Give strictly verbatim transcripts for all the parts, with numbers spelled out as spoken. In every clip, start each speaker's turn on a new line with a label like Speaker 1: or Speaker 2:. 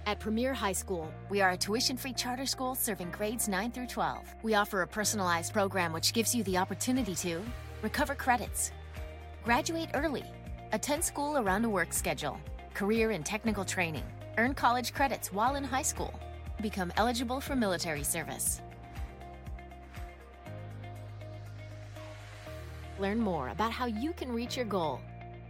Speaker 1: At Premier High School, we are a tuition-free charter school serving grades nine through twelve. We offer a personalized program which gives you the opportunity to recover credits, graduate early, attend school around a work schedule, career and technical training, earn college credits while in high school, become eligible for military service. Learn more about how you can reach your goal.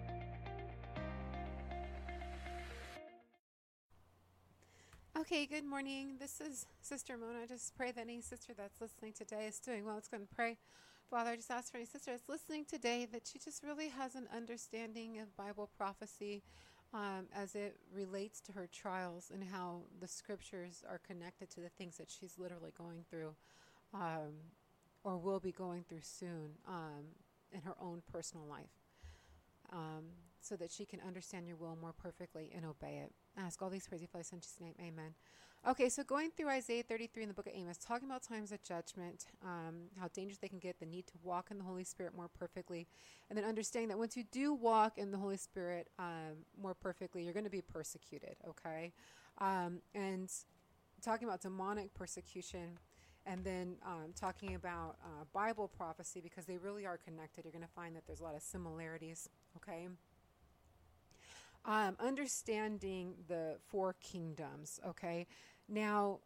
Speaker 2: Okay, good morning. This is Sister Mona. I just pray that any sister that's listening today is doing well. It's going to pray. Father, I just ask for any sister that's listening today that she just really has an understanding of Bible prophecy um, as it relates to her trials and how the scriptures are connected to the things that she's literally going through um, or will be going through soon um, in her own personal life. Um, so that she can understand your will more perfectly and obey it. I ask all these praise for in Jesus' name, amen. Okay, so going through Isaiah thirty-three in the book of Amos, talking about times of judgment, um, how dangerous they can get, the need to walk in the Holy Spirit more perfectly, and then understanding that once you do walk in the Holy Spirit um, more perfectly, you're going to be persecuted, okay? Um, and talking about demonic persecution, and then um, talking about uh, Bible prophecy, because they really are connected. You're going to find that there's a lot of similarities, okay? Um, understanding the four kingdoms, okay? Now,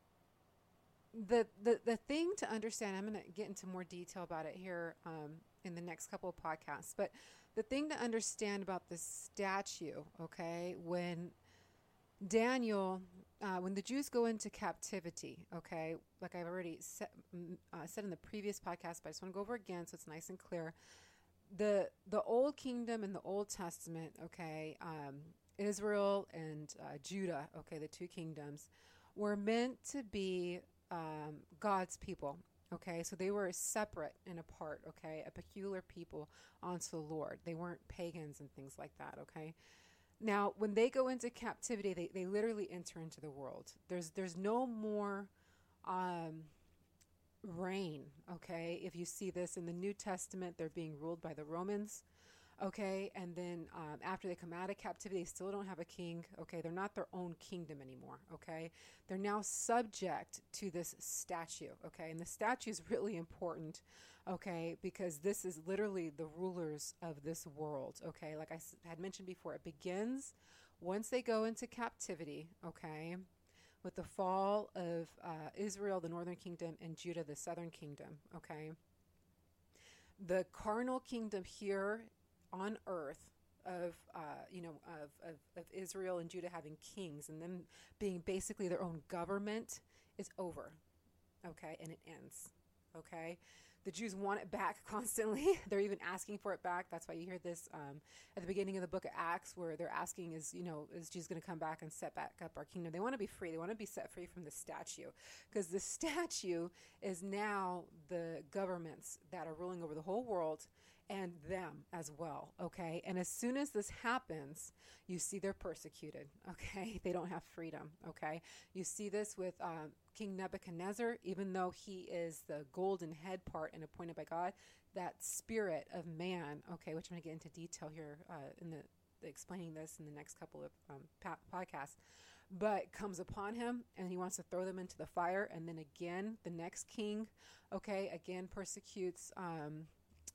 Speaker 2: the, the, the thing to understand, I'm going to get into more detail about it here um, in the next couple of podcasts, but the thing to understand about this statue, okay, when Daniel, uh, when the Jews go into captivity, okay, like I've already set, uh, said in the previous podcast, but I just want to go over again so it's nice and clear. The the Old Kingdom and the Old Testament, okay, um, Israel and uh, Judah, okay, the two kingdoms, were meant to be um, God's people, okay? So they were separate and apart, okay, a peculiar people unto the Lord. They weren't pagans and things like that, okay? Now, when they go into captivity, they, they literally enter into the world. There's there's no more um, reign, okay? If you see this in the New Testament, they're being ruled by the Romans, okay? And then um, after they come out of captivity, they still don't have a king, okay? They're not their own kingdom anymore, okay? They're now subject to this statue, okay? And the statue is really important, okay? Because this is literally the rulers of this world, okay? Like I had mentioned before, it begins once they go into captivity, okay? With the fall of uh, Israel, the northern kingdom, and Judah, the southern kingdom, okay? The carnal kingdom here on earth of, uh, you know, of, of, of Israel and Judah having kings and them being basically their own government is over, okay? And it ends, okay? The Jews want it back constantly. They're even asking for it back. That's why you hear this um, at the beginning of the book of Acts, where they're asking, is, you know, is Jesus going to come back and set back up our kingdom? They want to be free. They want to be set free from the statue, because the statue is now the governments that are ruling over the whole world and them as well, okay? And as soon as this happens, you see they're persecuted, okay? They don't have freedom, okay? You see this with um, King Nebuchadnezzar, even though he is the golden head part and appointed by God, that spirit of man, okay, which I'm going to get into detail here uh, in the, the explaining this in the next couple of um, pa- podcasts, but comes upon him and he wants to throw them into the fire. And then again, the next king, okay, again persecutes um,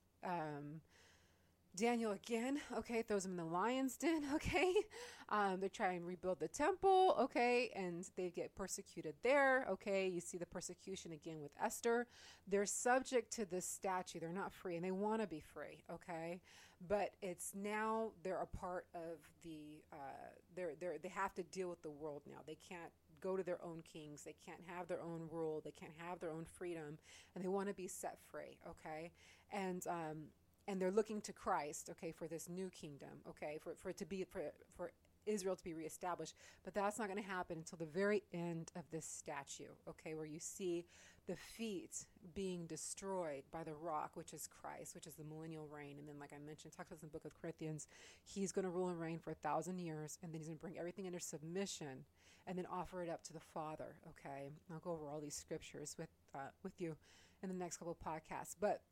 Speaker 2: um, Daniel again, okay, throws him in the lion's den, okay. Um, they try and rebuild the temple, okay, and they get persecuted there, okay. You see the persecution again with Esther. They're subject to this statue. They're not free, and they want to be free, okay. But it's now they're a part of the, uh, they're, they're, they have to deal with the world now. They can't go to their own kings. They can't have their own rule. They can't have their own freedom, and they want to be set free, okay. And, um, and they're looking to Christ, okay, for this new kingdom, okay, for, for it to be, for, for Israel to be reestablished. But that's not going to happen until the very end of this statue, okay, where you see the feet being destroyed by the rock, which is Christ, which is the millennial reign. And then, like I mentioned, talks about in the book of Corinthians, he's going to rule and reign for a thousand years, and then he's going to bring everything under submission and then offer it up to the Father, okay. I'll go over all these scriptures with, uh, with you in the next couple of podcasts. But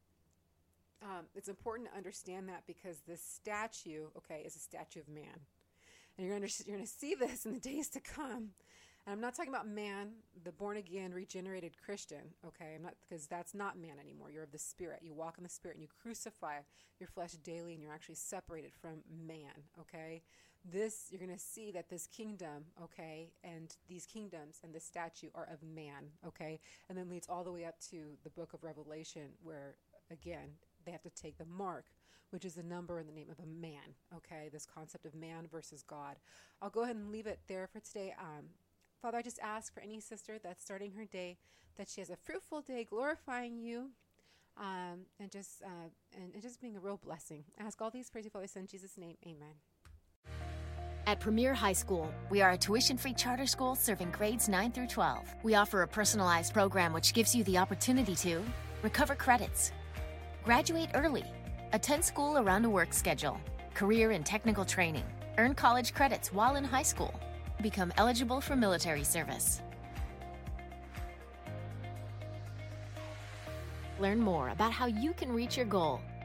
Speaker 2: Um, it's important to understand that, because this statue, okay, is a statue of man. And you're going you're to see this in the days to come. And I'm not talking about man, the born-again, regenerated Christian, okay? I'm not, because that's not man anymore. You're of the Spirit. You walk in the Spirit, and you crucify your flesh daily, and you're actually separated from man, okay? This, you're going to see that this kingdom, okay, and these kingdoms and this statue are of man, okay? And then leads all the way up to the book of Revelation where, again, they have to take the mark, which is the number in the name of a man, okay? This concept of man versus God. I'll go ahead and leave it there for today. Um, Father, I just ask for any sister that's starting her day that she has a fruitful day, glorifying you, um, and just uh, and, and just being a real blessing. I ask all these praise you, Father, Son, in Jesus' name, amen.
Speaker 1: At Premier High School, we are a tuition-free charter school serving grades nine through twelve. We offer a personalized program which gives you the opportunity to recover credits, graduate early, attend school around a work schedule, career and technical training, earn college credits while in high school, become eligible for military service. Learn more about how you can reach your goal